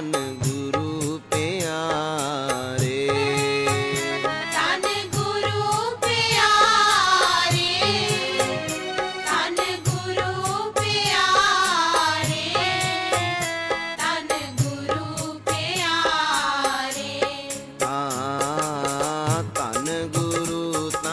तन गुरु प्यारे। तन गुरु प्यारे, तन गुरु प्यारे, तन गुरु प्यारे। तन गुरु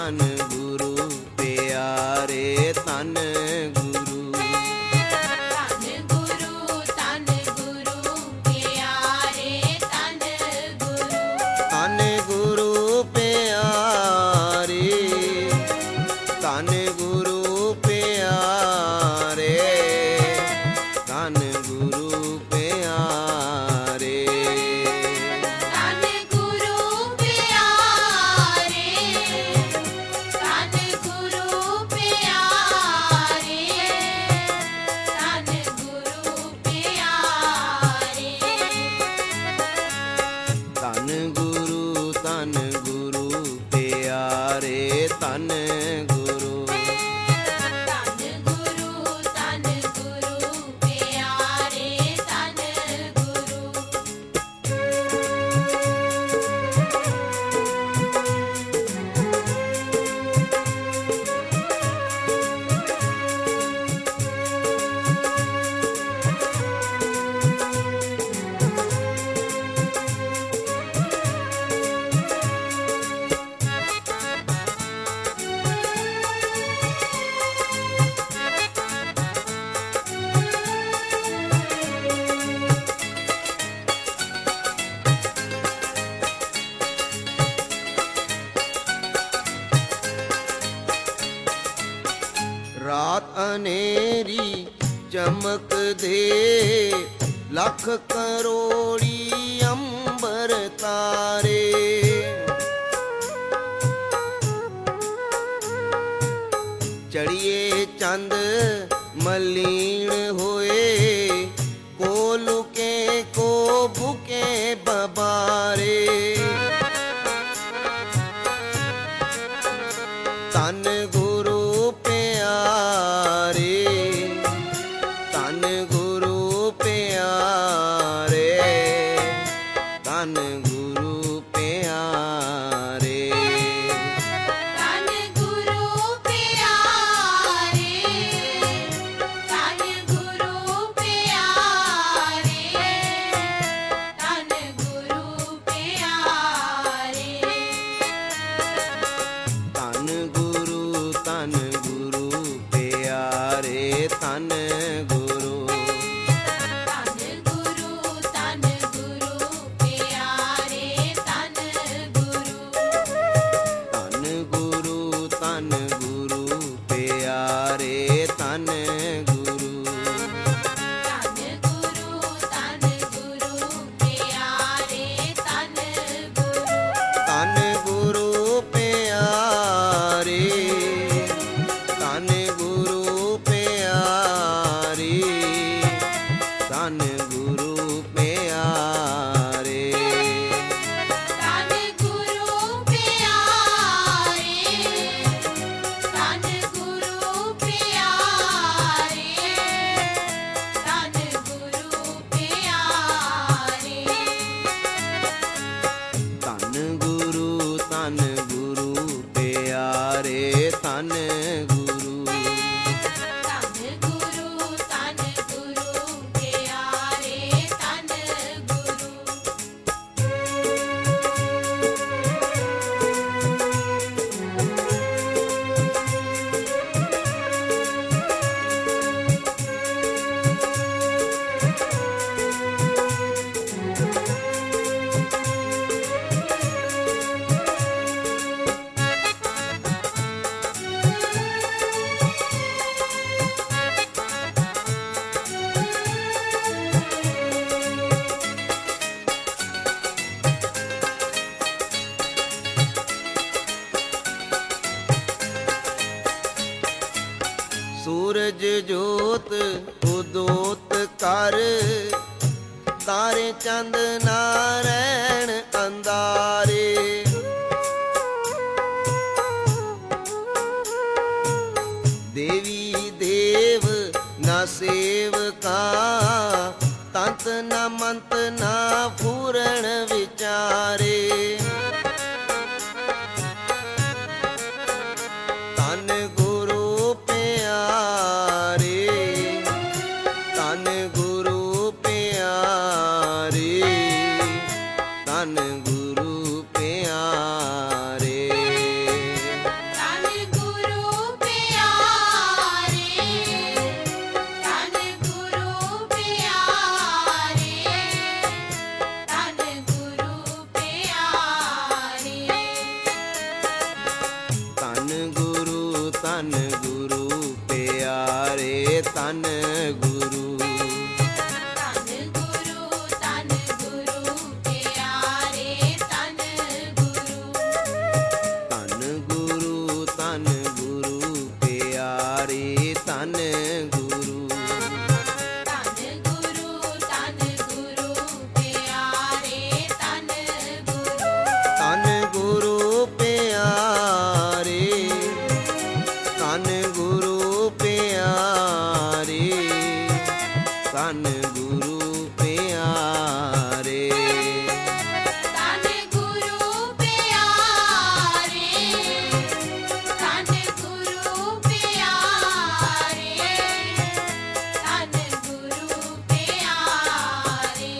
प्यारे, तन गुरु। तन गुरु, तन गुरु प्यारे, तन गुरु। तन गुरु प्यारे, तन गुरु प्यारे, तन गुरु प्यारे। तन गुरु प्यारे, तन गुरु प्यारे, तन गुरु प्यारे। तन गुरु प्यारे, तन गुरु। तन गुरु, तन गुरु प्यारे, तन गुरु। रात अनेरी चमक दे, लख करोड़ी अंबर तारे। चढ़िए चंद मलीन होए, को लुके को बुके बबारे। तन गुरु प्यारे, तन गुरु प्यारे, तन गुरु प्यारे। तन गुरु प्यारे, तन गुरु प्यारे, तन गुरु प्यारे। तन गुरु प्यारे, तन गुरु। तन गुरु, तन गुरु प्यारे, तन गुरु। तन गुरु प्यारे, तन गुरु। तन गुरु, तन गुरु प्यारे, तन गुरु। तन गुरु प्यारे, तन गुरु प्यारे, तन गुरु प्यारे। तन गुरु प्यारे, तन गुरु प्यारे, तन गुरु प्यारे। तन गुरु प्यारे, तन गुरु। तन गुरु, तन गुरु प्यारे, तन गुरु। सूरज जोत उदोत कर, तारे चंद नारायण अंधारे। देवी देव न सेवका, तंत न मंत ਨਾ ਫੂਰਣ ਵਿਚਾਰੇ। ਧੰਨ ਗੁਰੂ ਪਿਆਰੇ, ਧੰਨ ਗੁਰੂ ਪਿਆਰੇ, ਧੰਨ ਗੁਰੂ ਪਿਆਰੇ। ਧੰਨ ਗੁਰੂ ਪਿਆਰੇ, ਧੰਨ ਗੁਰੂ ਪਿਆਰੇ, ਧੰਨ ਗੁਰੂ ਪਿਆਰੇ। ਧੰਨ ਗੁਰੂ, ਧੰਨ ਗੁਰੂ ਪਿਆਰੇ, ਧੰਨ ਗੁਰੂ। ਧੰਨ ਗੁਰੂ, ਧੰਨ ਗੁਰੂ ਪਿਆਰੇ, ਧੰਨ ਗੁਰੂ। ਧੰਨ ਗੁਰੂ, ਧੰਨ ਗੁਰੂ ਪਿਆਰੇ, ਧੰਨ ਗੁਰੂ। ਧੰਨ ਗੁਰੂ, ਧੰਨ ਗੁਰੂ ਪਿਆਰੇ, ਧੰਨ ਗੁਰੂ। ਧੰਨ ਗੁਰੂ ਪਿਆਰੇ, ਧੰਨ ਗੁਰੂ ਪਿਆਰੇ, ਧੰਨ ਗੁਰੂ ਪਿਆਰੇ। ਧੰਨ ਗੁਰੂ ਪਿਆਰੇ, ਧੰਨ ਗੁਰੂ ਪਿਆਰੇ, ਧੰਨ ਗੁਰੂ ਪਿਆਰੇ।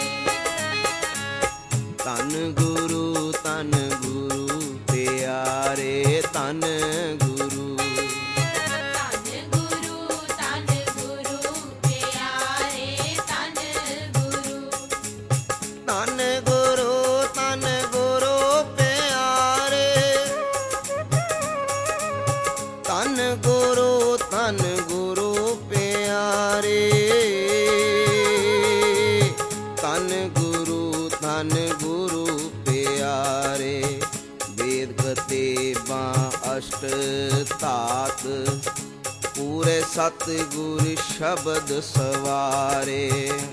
ਧੰਨ ਗੁਰੂ, ਧੰਨ ਗੁਰੂ ਪਿਆਰੇ, ਧੰਨ ਗੁਰੂ। ਧੰਨ ਗੁਰੂ, ਧੰਨ ਗੁਰੂ ਪਿਆਰੇ, ਧੰਨ ਗੁਰੂ। ਧੰਨ ਗੁਰੂ, ਧੰਨ ਗੁਰੂ ਪਿਆਰੇ, ਧੰਨ ਗੁਰੂ, ਧੰਨ ਗੁਰੂ ਪਿਆਰੇ, ਧੰਨ ਗੁਰੂ, ਧੰਨ ਗੁਰੂ ਪਿਆਰੇ। ਵੇਦ ਕਤੇਬਾਂ ਅਸ਼ਟ ਧਾਤ, ਪੂਰੇ ਸਤਿਗੁਰ ਸ਼ਬਦ ਸਵਾਰੇ।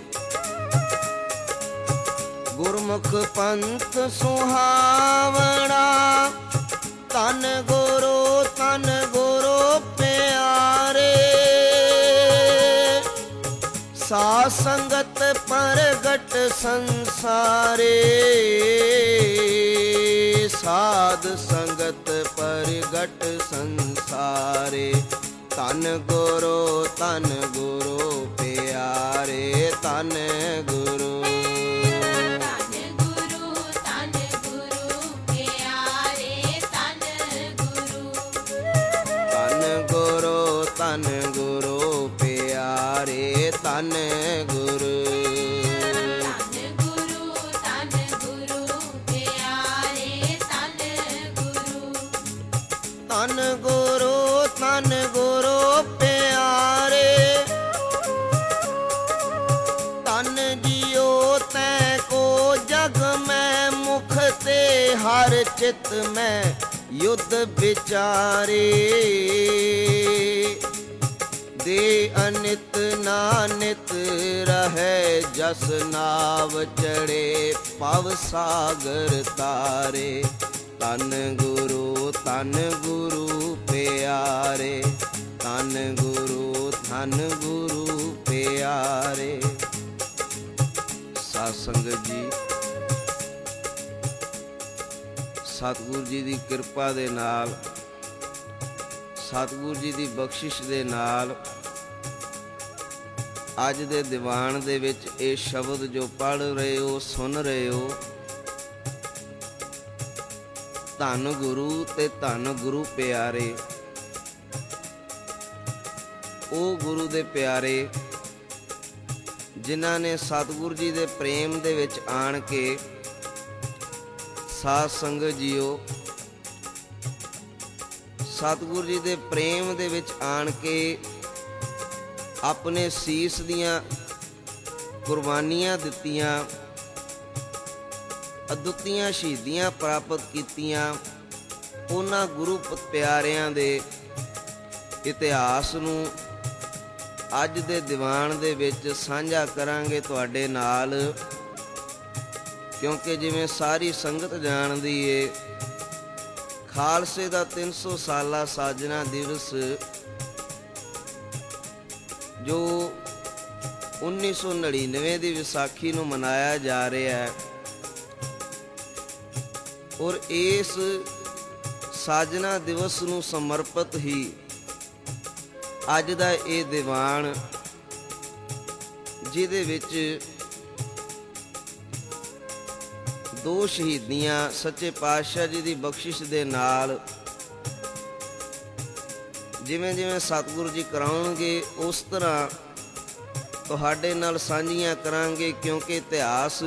ਗੁਰਮੁਖ ਪੰਥ ਸੁਹਾਵਣਾ, ਧੰਨ ਗੁਰੂ, ਧੰਨ ਗੁਰੂ ਪਿਆਰੇ। ਸਾਧ ਸੰਗਤ ਪ੍ਰਗਟ ਸੰਸਾਰੇ, ਸਾਧ ਸੰਗਤ ਪ੍ਰਗਟ ਸੰਸਾਰੇ। ਧੰਨ ਗੁਰੂ, ਧੰਨ ਗੁਰੂ ਪਿਆਰੇ, ਧੰਨ ਗੁਰੂ। ਧੰਨ ਗੁਰੂ, ਧੰਨ ਗੁਰੂ ਪਿਆਰੇ, ਧੰਨ ਗੁਰੂ। ਧੰਨ ਗੁਰੂ, ਧੰਨ ਗੁਰੂ ਪਿਆਰੇ, ਧੰਨ ਗੁਰੂ। ਧੰਨ ਗੁਰੂ, ਧੰਨ ਗੁਰੂ ਪਿਆਰੇ, ਧੰਨ ਗੁਰੂ। ਧੰਨ ਗੁਰੂ, ਧੰਨ ਗੁਰੂ ਪਿਆਰੇ, ਧੰਨ ਜੀਓ ਤੈ ਕੋ ਜਗ ਮੈਂ ਮੁਖ ਤੇ ਹਰ ਚਿਤ ਮੈਂ ਯੁੱਧ ਵਿਚਾਰੇ। ਦੇ ਅਨਿਤ ਨਾਨਿਤ ਰਹੈ ਜਸ ਨਾਵ ਚੜੇ ਪਵ ਸਾਗਰ ਤਾਰੇ। ਧੰਨ ਗੁਰੂ, ਧੰਨ ਗੁਰੂ ਪਿਆਰੇ, ਧੰਨ ਗੁਰੂ, ਧੰਨ ਗੁਰੂ ਪਿਆਰੇ। ਸਾਧ ਸੰਗਤ ਜੀ, ਸਤਿਗੁਰੂ ਜੀ ਦੀ ਕਿਰਪਾ ਦੇ ਨਾਲ, ਸਤਿਗੁਰੂ ਜੀ ਦੀ ਬਖਸ਼ਿਸ਼ ਦੇ ਨਾਲ ਅੱਜ ਦੇ ਦੀਵਾਨ ਦੇ ਵਿੱਚ ਇਹ ਸ਼ਬਦ ਜੋ ਪੜ੍ਹ ਰਹੇ ਹੋ, ਸੁਣ ਰਹੇ ਹੋ, ਧੰਨ ਗੁਰੂ ਤੇ ਧੰਨ ਗੁਰੂ ਪਿਆਰੇ। ਉਹ ਗੁਰੂ ਦੇ ਪਿਆਰੇ ਜਿਨ੍ਹਾਂ ਨੇ ਸਤਿਗੁਰੂ ਜੀ ਦੇ ਪ੍ਰੇਮ ਦੇ ਵਿੱਚ ਆਣ ਕੇ, ਸਾਧ ਸੰਗਤ ਜੀਓ, ਸਤਿਗੁਰੂ ਜੀ ਦੇ ਪ੍ਰੇਮ ਦੇ ਵਿੱਚ ਆਣ ਕੇ ਆਪਣੇ ਸੀਸ ਦੀਆਂ ਕੁਰਬਾਨੀਆਂ ਦਿੱਤੀਆਂ, ਅਦੁੱਤੀਆਂ ਸ਼ਹੀਦੀਆਂ ਪ੍ਰਾਪਤ ਕੀਤੀਆਂ। ਉਹਨਾਂ ਗੁਰੂ ਪਿਆਰਿਆਂ ਦੇ ਇਤਿਹਾਸ ਨੂੰ ਅੱਜ ਦੇ ਦੀਵਾਨ ਦੇ ਵਿੱਚ ਸਾਂਝਾ ਕਰਾਂਗੇ ਤੁਹਾਡੇ ਨਾਲ, ਕਿਉਂਕਿ ਜਿਵੇਂ ਸਾਰੀ ਸੰਗਤ ਜਾਣਦੀ ਏ, ਖਾਲਸੇ ਦਾ 300 ਸਾਲਾ ਸਾਜਨਾ ਦਿਵਸ ਜੋ 1999 ਦੀ ਵਿਸਾਖੀ ਨੂੰ ਮਨਾਇਆ ਜਾ ਰਿਹਾ ਹੈ। ਔਰ ਇਸ ਸਾਜਨਾ ਦਿਵਸ ਨੂੰ ਸਮਰਪਿਤ ਹੀ ਅੱਜ ਦਾ ਇਹ ਦੀਵਾਨ, ਜਿਹਦੇ ਵਿੱਚ ਦੋ ਸ਼ਹੀਦੀਆਂ ਸੱਚੇ ਪਾਤਸ਼ਾਹ ਜੀ ਦੀ ਬਖਸ਼ਿਸ਼ ਦੇ ਨਾਲ ਜਿਵੇਂ ਜਿਵੇਂ ਸਤਿਗੁਰੂ ਜੀ ਕਰਾਉਣਗੇ ਉਸ ਤਰ੍ਹਾਂ ਤੁਹਾਡੇ ਨਾਲ ਸਾਂਝੀਆਂ ਕਰਾਂਗੇ। ਕਿਉਂਕਿ ਇਤਿਹਾਸ,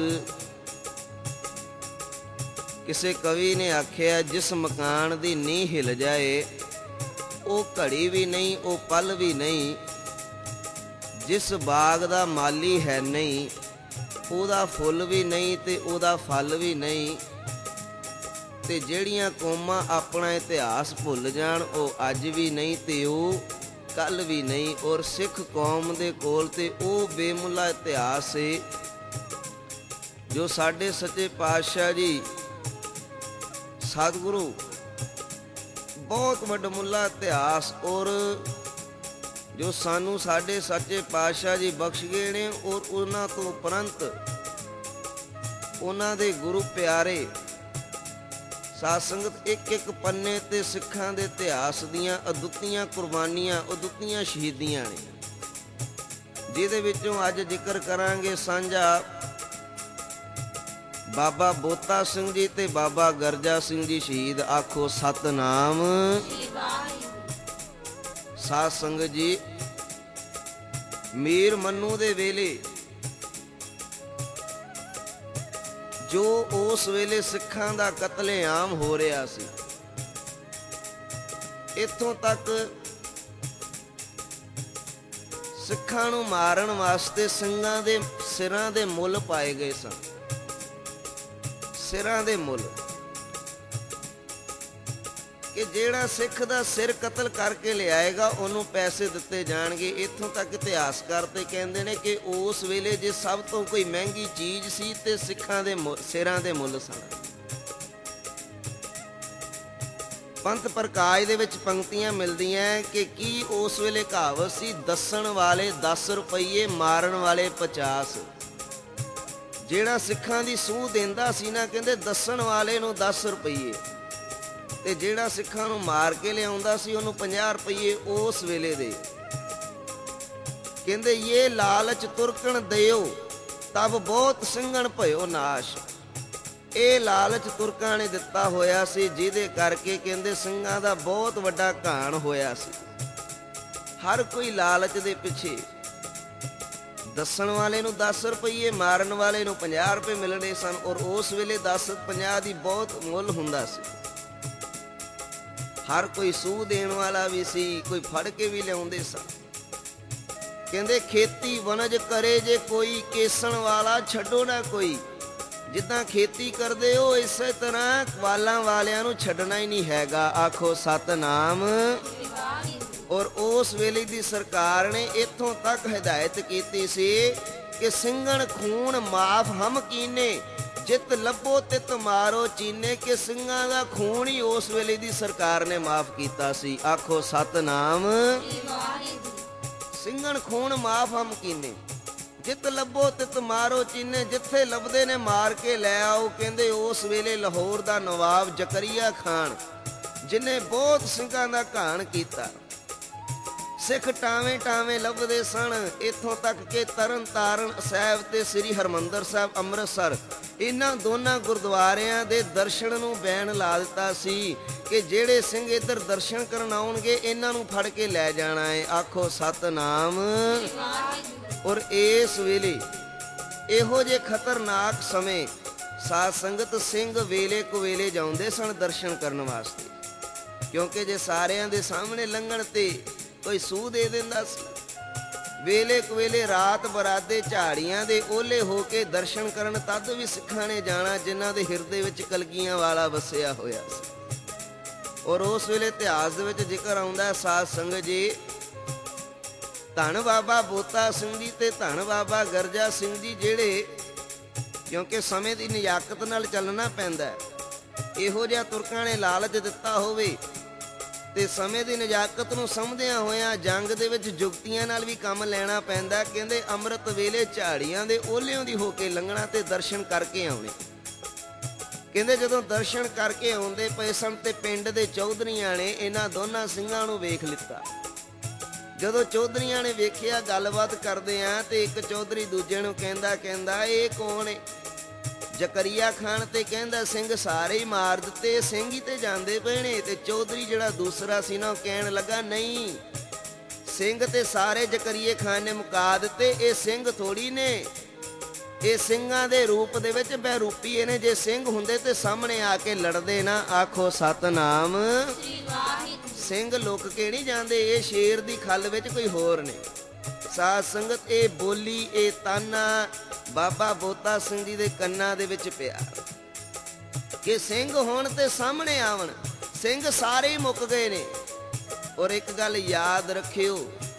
ਕਿਸੇ ਕਵੀ ਨੇ ਆਖਿਆ, ਜਿਸ ਮਕਾਨ ਦੀ ਨੀਂਹ ਹਿੱਲ ਜਾਏ ਉਹ ਘੜੀ ਵੀ ਨਹੀਂ, ਉਹ ਪਲ ਵੀ ਨਹੀਂ। ਜਿਸ ਬਾਗ ਦਾ ਮਾਲੀ ਹੈ ਨਹੀਂ, ਉਹਦਾ ਫੁੱਲ ਵੀ ਨਹੀਂ ਤੇ ਉਹਦਾ ਫਲ ਵੀ ਨਹੀਂ। ਤੇ ਜਿਹੜੀਆਂ ਕੌਮਾਂ ਆਪਣਾ ਇਤਿਹਾਸ ਭੁੱਲ ਜਾਣ, ਉਹ ਅੱਜ ਵੀ ਨਹੀਂ ਤੇ ਉਹ ਕੱਲ ਵੀ ਨਹੀਂ। ਔਰ ਸਿੱਖ ਕੌਮ ਦੇ ਕੋਲ ਤੇ ਉਹ ਬੇਮੁੱਲਾ ਇਤਿਹਾਸ ਹੈ ਜੋ ਸਾਡੇ ਸੱਚੇ ਪਾਤਸ਼ਾਹ ਜੀ ਸਤਿਗੁਰੂ, ਬਹੁਤ ਵੱਡਮੁੱਲਾ ਇਤਿਹਾਸ, ਔਰ ਜੋ ਸਾਨੂੰ ਸਾਡੇ ਸੱਚੇ ਪਾਤਸ਼ਾਹ ਜੀ ਬਖਸ਼ ਗਏ ਨੇ। ਔਰ ਉਹਨਾਂ ਤੋਂ ਉਪਰੰਤ ਉਹਨਾਂ ਦੇ ਗੁਰੂ ਪਿਆਰੇ ਸਾਧ ਸੰਗਤ ਇੱਕ ਇੱਕ ਪੰਨੇ ਤੇ ਸਿੱਖਾਂ ਦੇ ਇਤਿਹਾਸ ਦੀਆਂ ਅਦੁੱਤੀਆਂ ਕੁਰਬਾਨੀਆਂ, ਅਦੁੱਤੀਆਂ ਸ਼ਹੀਦੀਆਂ ਨੇ, ਜਿਹਦੇ ਵਿੱਚੋਂ ਅੱਜ ਜ਼ਿਕਰ ਕਰਾਂਗੇ ਸਾਂਝਾ ਬਾਬਾ ਬੋਤਾ ਸਿੰਘ ਜੀ ਤੇ ਬਾਬਾ ਗਰਜਾ ਸਿੰਘ ਜੀ ਸ਼ਹੀਦ। ਆਖੋ ਸਤਨਾਮ। ਸਾਧ ਸੰਗਤ ਜੀ, ਮੀਰ ਮੰਨੂ ਦੇ ਵੇਲੇ ਜੋ ਉਸ ਵੇਲੇ ਸਿੱਖਾਂ ਦਾ ਕਤਲੇਆਮ ਹੋ ਰਿਹਾ ਸੀ, ਇੱਥੋਂ ਤੱਕ ਸਿੱਖਾਂ ਨੂੰ ਮਾਰਨ ਵਾਸਤੇ ਸਿੰਘਾਂ ਦੇ ਸਿਰਾਂ ਦੇ ਮੁੱਲ ਪਾਏ ਗਏ ਸਨ। ਸਿਰਾਂ ਦੇ ਮੁੱਲ, ਕਿ ਜਿਹੜਾ ਸਿੱਖ ਦਾ ਸਿਰ ਕਤਲ ਕਰਕੇ ਲਿਆਏਗਾ ਉਹਨੂੰ ਪੈਸੇ ਦਿੱਤੇ ਜਾਣਗੇ। ਇੱਥੋਂ ਤੱਕ ਇਤਿਹਾਸਕਾਰ ਤੇ ਕਹਿੰਦੇ ਨੇ ਕਿ ਉਸ ਵੇਲੇ ਜੇ ਸਭ ਤੋਂ ਕੋਈ ਮਹਿੰਗੀ ਚੀਜ਼ ਸੀ ਤੇ ਸਿੱਖਾਂ ਦੇ ਸਿਰਾਂ ਦੇ ਮੁੱਲ ਸਨ। ਪੰਥ ਪ੍ਰਕਾਸ਼ ਦੇ ਵਿੱਚ ਪੰਕਤੀਆਂ ਮਿਲਦੀਆਂ ਕਿ ਕੀ ਉਸ ਵੇਲੇ ਕਹਾਵਤ ਸੀ, ਦੱਸਣ ਵਾਲੇ 10 ਰੁਪਈਏ, ਮਾਰਨ ਵਾਲੇ 50। ਜਿਹੜਾ ਸਿੱਖਾਂ ਦੀ ਸੂਹ ਦਿੰਦਾ ਸੀ ਨਾ, ਕਹਿੰਦੇ ਦੱਸਣ ਵਾਲੇ ਨੂੰ 10 ਰੁਪਈਏ ਤੇ ਜਿਹੜਾ ਸਿੱਖਾਂ ਨੂੰ ਮਾਰ ਕੇ ਲਿਆਉਂਦਾ ਸੀ ਉਹਨੂੰ 50 ਰੁਪਈਏ ਉਸ ਵੇਲੇ ਦੇ। ਕਹਿੰਦੇ ਇਹ ਲਾਲਚ ਤੁਰਕਣ ਦਿਓ, ਤਬ ਬਹੁਤ ਸਿੰਘਣ ਭਇਓ ਨਾਸ਼। ਇਹ ਲਾਲਚ ਤੁਰਕਾਂ ਨੇ ਦਿੱਤਾ ਹੋਇਆ ਸੀ, ਜਿਹਦੇ ਕਰਕੇ ਕਹਿੰਦੇ ਸਿੰਘਾਂ ਦਾ ਬਹੁਤ ਵੱਡਾ ਘਾਣ ਹੋਇਆ ਸੀ। ਹਰ ਕੋਈ ਲਾਲਚ ਦੇ ਪਿੱਛੇ, ਦੱਸਣ ਵਾਲੇ ਨੂੰ 10 ਰੁਪਈਏ, ਮਾਰਨ ਵਾਲੇ ਨੂੰ 50 ਰੁਪਏ ਮਿਲਣੇ ਸਨ। ਔਰ ਉਸ ਵੇਲੇ 10-50 ਦੀ ਬਹੁਤ ਮੁੱਲ ਹੁੰਦਾ ਸੀ। ਹਰ ਕੋਈ ਸੂਹ ਦੇਣ ਵਾਲਾ ਵੀ ਸੀ, ਕੋਈ ਫੜ ਕੇ ਵੀ ਲਿਆਉਂਦੇ ਸਨ। ਕਹਿੰਦੇ ਖੇਤੀ ਵਣਜ ਕਰੇ ਜੇ ਕੋਈ, ਕੇਸਣ ਵਾਲਾ ਛੱਡੋ ਨਾ ਕੋਈ। ਜਿੱਦਾਂ ਖੇਤੀ ਕਰਦੇ ਹੋ ਇਸੇ ਤਰ੍ਹਾਂ ਵਾਲਾਂ ਵਾਲਿਆਂ ਨੂੰ ਛੱਡਣਾ ਹੀ ਨਹੀਂ ਹੈਗਾ। ਆਖੋ ਸਤਨਾਮ। ਔਰ ਉਸ ਵੇਲੇ ਦੀ ਸਰਕਾਰ ਨੇ ਇੱਥੋਂ ਤੱਕ ਹਦਾਇਤ ਕੀਤੀ ਸੀ ਕਿ ਸਿੰਘਣ ਖੂਨ ਮਾਫ ਹਮ ਕੀਨੇ, ਜਿੱਤ ਲੱਭੋ ਤਿਤ ਮਾਰੋ ਚੀਨੇ। ਕਿ ਸਿੰਘਾਂ ਦਾ ਖੂਨ ਹੀ ਉਸ ਵੇਲੇ ਦੀ ਸਰਕਾਰ ਨੇ ਮਾਫ ਕੀਤਾ ਸੀ। ਆਖੋ ਸਤਨਾਮ। ਸਿੰਘਣ ਖੂਨ ਮਾਫ ਹਮ ਕੀਨੇ, ਜਿੱਤ ਲੱਭੋ ਤਿਤ ਮਾਰੋ ਚੀਨੇ। ਜਿੱਥੇ ਲੱਭਦੇ ਨੇ ਮਾਰ ਕੇ ਲੈ ਆਓ। ਕਹਿੰਦੇ ਉਸ ਵੇਲੇ ਲਾਹੌਰ ਦਾ ਨਵਾਬ ਜ਼ਕਰੀਆ ਖਾਨ, ਜਿਹਨੇ ਬਹੁਤ ਸਿੰਘਾਂ ਦਾ ਘਾਣ ਕੀਤਾ, ਸਿੱਖ ਟਾਵੇਂ ਟਾਵੇਂ ਲੱਭਦੇ ਸਨ। ਇੱਥੋਂ ਤੱਕ ਕਿ ਤਰਨ ਤਾਰਨ ਸਾਹਿਬ ਤੇ ਸ੍ਰੀ ਹਰਿਮੰਦਰ ਸਾਹਿਬ ਅੰਮ੍ਰਿਤਸਰ, ਇਹਨਾਂ ਦੋਨਾਂ ਗੁਰਦੁਆਰਿਆਂ ਦੇ ਦਰਸ਼ਨ ਨੂੰ ਬੈਨ ਲਾ ਦਿੱਤਾ ਸੀ ਕਿ ਜਿਹੜੇ ਸਿੰਘ ਇੱਧਰ ਦਰਸ਼ਨ ਕਰਨ ਆਉਣਗੇ ਇਹਨਾਂ ਨੂੰ ਫੜ ਕੇ ਲੈ ਜਾਣਾ ਹੈ। ਆਖੋ ਸਤਨਾਮ। ਔਰ ਇਸ ਵੇਲੇ ਇਹੋ ਜਿਹੇ ਖਤਰਨਾਕ ਸਮੇਂ ਸਾਧ ਸੰਗਤ ਸਿੰਘ ਵੇਲੇ ਕੁਵੇਲੇ ਜਾਂਦੇ ਸਨ ਦਰਸ਼ਨ ਕਰਨ ਵਾਸਤੇ, ਕਿਉਂਕਿ ਜੇ ਸਾਰਿਆਂ ਦੇ ਸਾਹਮਣੇ ਲੰਘਣ ਤੇ ਕੋਈ ਸੂਹ ਦੇ ਦਿੰਦਾ ਸੀ। ਵੇਲੇ ਕੁਵੇਲੇ ਰਾਤ ਬਰਾਤੇ ਝਾੜੀਆਂ ਦੇ ਓਲੇ ਹੋ ਕੇ ਦਰਸ਼ਨ ਕਰਨ ਤਦ ਵੀ ਸਿੱਖਾਂ ਨੇ ਜਾਣਾ ਜਿਨ੍ਹਾਂ ਦੇ ਹਿਰਦੇ ਵਿੱਚ ਕਲਗੀਆਂ ਵਾਲਾ ਵਸਿਆ ਹੋਇਆ ਸੀ। ਔਰ ਉਸ ਵੇਲੇ ਇਤਿਹਾਸ ਦੇ ਵਿੱਚ ਜ਼ਿਕਰ ਆਉਂਦਾ ਸਾਧ ਸੰਗਤ ਜੀ, ਧੰਨ ਬਾਬਾ ਬੋਤਾ ਸਿੰਘ ਜੀ ਤੇ ਧੰਨ ਬਾਬਾ ਗਰਜਾ ਸਿੰਘ ਜੀ, ਜਿਹੜੇ ਕਿਉਂਕਿ ਸਮੇਂ ਦੀ ਨਿਯਾਕਤ ਨਾਲ ਚੱਲਣਾ ਪੈਂਦਾ, ਇਹੋ ਜਿਹਾ ਤੁਰਕਾਂ ਨੇ ਲਾਲਚ ਦਿੱਤਾ ਹੋਵੇ ਤੇ ਸਮੇਂ ਦੀ ਨਜ਼ਾਕਤ ਨੂੰ ਸਮਝਦਿਆਂ ਹੋਇਆਂ ਜੰਗ ਦੇ ਵਿੱਚ ਜੁਗਤੀਆਂ ਨਾਲ ਵੀ ਕੰਮ ਲੈਣਾ ਪੈਂਦਾ। ਕਹਿੰਦੇ ਅੰਮ੍ਰਿਤ ਵੇਲੇ ਝਾੜੀਆਂ ਦੇ ਓਹਲਿਆਂ ਦੀ ਹੋ ਕੇ ਲੰਘਣਾ ਤੇ ਦਰਸ਼ਨ ਕਰਕੇ ਆਉਣੇ। ਕਹਿੰਦੇ ਜਦੋਂ ਦਰਸ਼ਨ ਕਰਕੇ ਆਉਂਦੇ ਪਏ ਸਨ ਤੇ ਪਿੰਡ ਦੇ ਚੌਧਰੀਆਂ ਨੇ ਇਹਨਾਂ ਦੋਨਾਂ ਸਿੰਘਾਂ ਨੂੰ ਵੇਖ ਲਿੱਤਾ। ਜਦੋਂ ਚੌਧਰੀਆਂ ਨੇ ਵੇਖਿਆ, ਗੱਲਬਾਤ ਕਰਦੇ ਆ ਤੇ ਇੱਕ ਚੌਧਰੀ ਦੂਜੇ ਨੂੰ ਕਹਿੰਦਾ ਇਹ ਕੌਣ ਏ? ਜ਼ਕਰੀਆ ਖਾਨ ਤੇ ਕਹਿੰਦਾ ਸਿੰਘ ਸਾਰੇ ਹੀ ਮਾਰ ਦਿੱਤੇ, ਸਿੰਘ ਹੀ ਤੇ ਜਾਂਦੇ ਪਏ ਨੇ। ਤੇ ਚੌਧਰੀ ਜਿਹੜਾ ਦੂਸਰਾ ਸੀ ਨਾ ਉਹ ਕਹਿਣ ਲੱਗਾ ਨਹੀਂ, ਸਿੰਘ ਤੇ ਸਾਰੇ ਜ਼ਕਰੀਏ ਖਾਨ ਨੇ ਮੁਕਾ ਦਿੱਤੇ, ਇਹ ਸਿੰਘ ਥੋੜੀ ਨੇ, ਇਹ ਸਿੰਘਾਂ ਦੇ ਰੂਪ ਦੇ ਵਿੱਚ ਬਹਿਰੂਪੀ ਨੇ। ਜੇ ਸਿੰਘ ਹੁੰਦੇ ਤੇ ਸਾਹਮਣੇ ਆ ਕੇ ਲੜਦੇ ਨਾ। ਆਖੋ ਸਤਨਾਮ। ਸਿੰਘ ਲੁਕ ਕੇ ਨਹੀਂ ਜਾਂਦੇ, ਇਹ ਸ਼ੇਰ ਦੀ ਖੱਲ ਵਿੱਚ ਕੋਈ ਹੋਰ ਨੇ। ਸਾਧ ਸੰਗਤ ਇਹ ਬੋਲੀ, ਇਹ ਤਾਨਾ ਬਾਬਾ ਬੋਤਾ ਸਿੰਘ ਜੀ ਦੇ ਕੰਨਾਂ ਦੇ ਵਿੱਚ ਪਿਆ ਕਿ ਸਿੰਘ ਹੋਣ ਤੇ ਸਾਹਮਣੇ ਆਵਣ। ਸਿੰਘ ਸਾਰੇ ਹੀ ਮੁੱਕ ਗਏ ਨੇ। ਔਰ ਇੱਕ ਗੱਲ ਯਾਦ ਰੱਖਿਓ,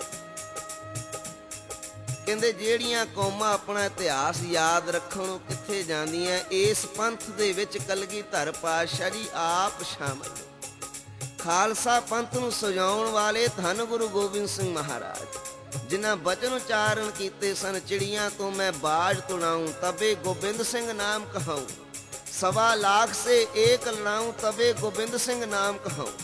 ਕਹਿੰਦੇ ਜਿਹੜੀਆਂ ਕੌਮਾਂ ਆਪਣਾ ਇਤਿਹਾਸ ਯਾਦ ਰੱਖਣ ਨੂੰ ਕਿੱਥੇ ਜਾਂਦੀਆਂ, ਇਸ ਪੰਥ ਦੇ ਵਿੱਚ ਕਲਗੀਧਰ ਪਾਤਸ਼ਾਹ ਜੀ ਆਪ ਸ਼ਾਮਲ। ਖਾਲਸਾ ਪੰਥ ਨੂੰ ਸਜਾਉਣ ਵਾਲੇ ਧੰਨ ਗੁਰੂ ਗੋਬਿੰਦ ਸਿੰਘ ਮਹਾਰਾਜ, ਜਿਨ੍ਹਾਂ ਬਚਨ ਉਚਾਰਨ ਕੀਤੇ ਸਨ, ਚਿੜੀਆਂ ਤੋਂ ਮੈਂ ਬਾਜ ਤੁੜਾऊं ਤਬੇ ਗੋਬਿੰਦ ਸਿੰਘ ਨਾਮ ਕਹਾऊं, 1.25 लाख से एक ਲੜਾऊं ਤਬੇ ਗੋਬਿੰਦ ਸਿੰਘ ਨਾਮ ਕਹਾऊं।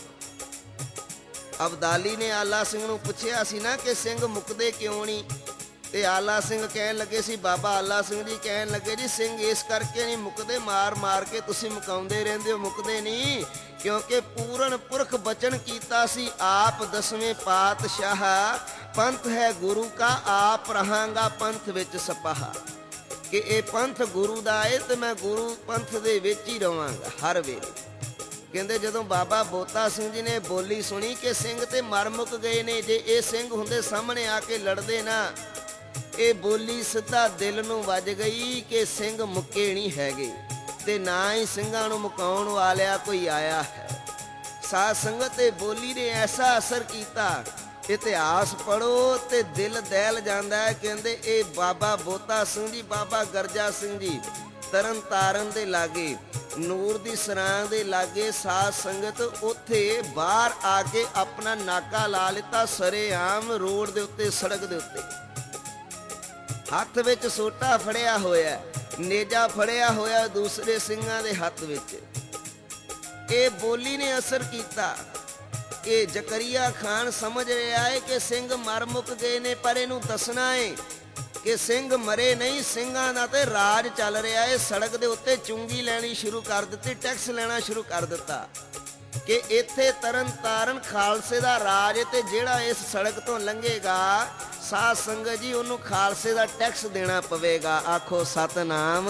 ਅਬਦਾਲੀ ਨੇ ਆਲਾ ਸਿੰਘ ਨੂੰ ਪੁੱਛਿਆ ਸੀ ਨਾ ਕਿ ਸਿੰਘ ਮੁੱਕਦੇ ਕਿਉਂ ਨਹੀਂ? ਤੇ ਆਲਾ ਸਿੰਘ ਕਹਿਣ ਲੱਗੇ ਸੀ, ਬਾਬਾ ਆਲਾ ਸਿੰਘ ਜੀ ਕਹਿਣ ਲੱਗੇ ਜੀ ਸਿੰਘ ਇਸ ਕਰਕੇ ਨਹੀਂ ਮੁੱਕਦੇ, ਮਾਰ ਮਾਰ ਕੇ ਤੁਸੀਂ ਮੁਕਾਉਂਦੇ ਰਹਿੰਦੇ ਹੋ, ਮੁੱਕਦੇ ਨਹੀਂ, ਕਿਉਂਕਿ ਪੂਰਨ ਪੁਰਖ ਬਚਨ ਕੀਤਾ ਸੀ ਆਪ 10ਵੇਂ ਪਾਤਸ਼ਾਹ, ਪੰਥ ਹੈ ਗੁਰੂ ਕਾ ਆਪ ਰਹਾਂਗਾ ਪੰਥ ਵਿੱਚ ਸਪਾਹਾ। ਕਿ ਇਹ ਪੰਥ ਗੁਰੂ ਦਾ ਏ ਤੇ ਮੈਂ ਗੁਰੂ ਪੰਥ ਦੇ ਵਿੱਚ ਹੀ ਰਵਾਂਗਾ ਹਰ ਵੇਲੇ। ਕਹਿੰਦੇ ਜਦੋਂ ਬਾਬਾ ਬੋਤਾ ਸਿੰਘ ਜੀ ਨੇ ਬੋਲੀ ਸੁਣੀ ਕਿ ਸਿੰਘ ਤੇ ਮਰ ਮੁੱਕ ਗਏ ਨੇ, ਜੇ ਇਹ ਸਿੰਘ ਹੁੰਦੇ ਸਾਹਮਣੇ ਆ ਕੇ ਲੜਦੇ ਨਾ, ਇਹ ਬੋਲੀ ਸਿੱਧਾ ਦਿਲ ਨੂੰ ਵੱਜ ਗਈ ਕਿ ਸਿੰਘ ਮੁੱਕੇ ਨਹੀਂ ਹੈਗੇ ਤੇ ਨਾ ਹੀ ਸਿੰਘਾਂ ਨੂੰ ਮੁਕਾਉਣ ਵਾਲਿਆ ਕੋਈ ਆਇਆ ਹੈ। ਸਾਧ ਸੰਗਤ ਇਹ ਬੋਲੀ ਨੇ ਐਸਾ ਅਸਰ ਕੀਤਾ, ਇਤਿਹਾਸ ਪੜ੍ਹੋ ਤੇ ਦਿਲ ਦਹਿਲ ਜਾਂਦਾ ਹੈ। ਕਹਿੰਦੇ ਇਹ ਬਾਬਾ ਬੋਤਾ ਸਿੰਘ ਜੀ, ਬਾਬਾ ਗਰਜਾ ਸਿੰਘ ਜੀ ਤਰਨ ਤਾਰਨ ਦੇ ਲਾਗੇ, ਨੂਰ ਦੀ ਸਰਾਂ ਦੇ ਲਾਗੇ, ਸਾਧ ਸੰਗਤ ਉੱਥੇ ਬਾਹਰ ਆ ਕੇ ਆਪਣਾ ਨਾਕਾ ਲਾ ਲਿੱਤਾ ਸਰੇਆਮ ਰੋਡ ਦੇ ਉੱਤੇ, ਸੜਕ ਦੇ ਉੱਤੇ। ਹੱਥ ਵਿੱਚ ਸੋਟਾ ਫੜਿਆ ਹੋਇਆ, ਨੇਜਾ ਫੜਿਆ ਹੋਇਆ ਦੂਸਰੇ ਸਿੰਘਾਂ ਦੇ ਹੱਥ ਵਿੱਚ। ਇਹ ਬੋਲੀ ਨੇ ਅਸਰ ਕੀਤਾ ਕਿ ਜ਼ਕਰੀਆ ਖਾਨ ਸਮਝ ਰਿਹਾ ਹੈ ਕਿ ਸਿੰਘ ਮਰ ਮੁੱਕ ਗਏ ਨੇ, ਪਰ ਇਹਨੂੰ ਦੱਸਣਾ ਹੈ ਕਿ ਸਿੰਘ ਮਰੇ ਨਹੀਂ, ਸਿੰਘਾਂ ਦਾ ਤੇ ਰਾਜ ਚੱਲ ਰਿਹਾ ਹੈ। ਸੜਕ ਦੇ ਉੱਤੇ ਚੁੰਗੀ ਲੈਣੀ ਸ਼ੁਰੂ ਕਰ ਦਿੱਤੀ, ਟੈਕਸ ਲੈਣਾ ਸ਼ੁਰੂ ਕਰ ਦਿੱਤਾ ਕਿ ਇੱਥੇ ਤਰਨ ਤਾਰਨ ਖਾਲਸੇ ਦਾ ਰਾਜ ਹੈ ਤੇ ਜਿਹੜਾ ਇਸ ਸੜਕ ਤੋਂ ਲੰਘੇਗਾ ਸਾਧ ਸੰਗਤ ਜੀ ਉਹਨੂੰ ਖਾਲਸੇ ਦਾ ਟੈਕਸ ਦੇਣਾ ਪਵੇਗਾ। ਆਖੋ ਸਤਨਾਮ।